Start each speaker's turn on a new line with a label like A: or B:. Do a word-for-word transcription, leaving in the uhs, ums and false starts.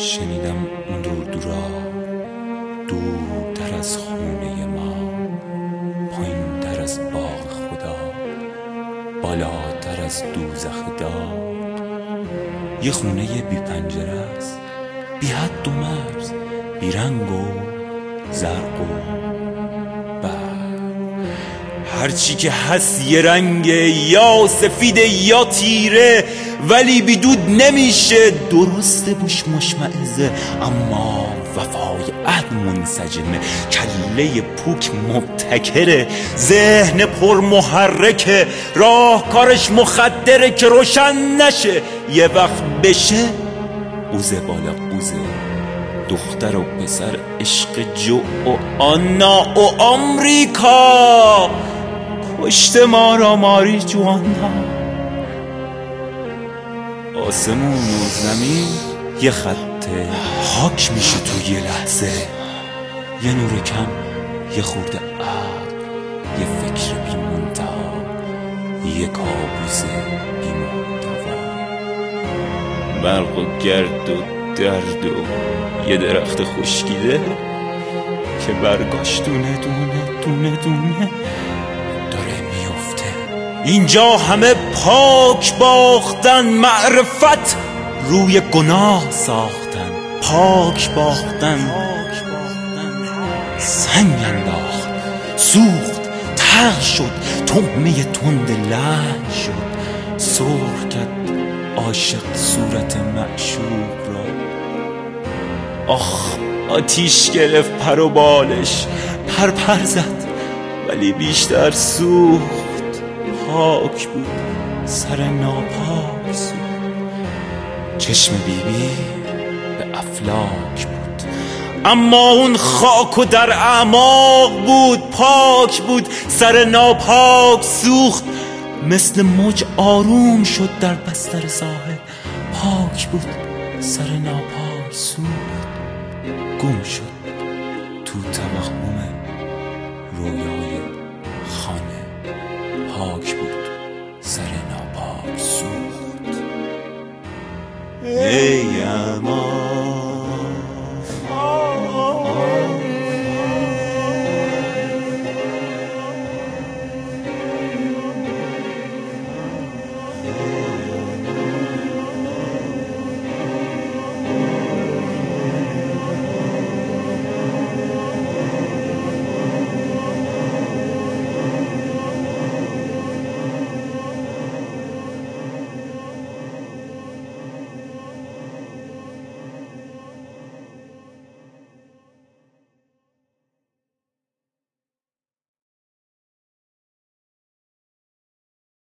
A: شنیدم اون دور دورا، دورتر از خونه ما، پایین تر از باغ خدا، بالاتر از دوزخ دار. یه خونه بی پنجره است، بی حد و مرز، بی رنگ و زرق و برق. هرچی که هست یه رنگ، یا سفید یا تیره، ولی بی دود نمیشه. درسته بوش مشمعزه، اما وفای عهد منسجمه. کله پوک مبتکره، ذهن پر محرکه، راهکارش مخدره که روشن نشه. یه وقت بشه اوزه بالا قوزه، دختر و پسر عشق جو و آنا و آمریکا، کشت ما را ماری جوانا. آسمون و زمین یه خطه، خاک میشه تو یه لحظه. یه نور کم، یه خورده عقل، یه فکر بی منتها، یه کابوس بی محتوا. برق و گرد و درد و یه درخت خشکیده که برگاش دونه دونه دونه دونه داره میفته. اینجا همه پاک باختن، معرفت روی گناه ساختن. پاک باختن، سنگ انداخت، سوخت، تلخ شد، طعمه تند لعن شد. سرخ کرد عاشق صورت معشوق را. آخ آتیش گرفت پر و بالش، پر پر زد ولی بیشتر سوخت. پاک بود سر ناپاک سوخت. چشم بیبی به افلاک بود، اما اون خاک و در اعماق بود. پاک بود سر ناپاک سوخت، مثل موج آروم شد در بستر ساحل. پاک بود سر ناپاک سوخت، گم شد تو توهم رویای خانه. پاک بود سر ناپاک سوخت. ای امان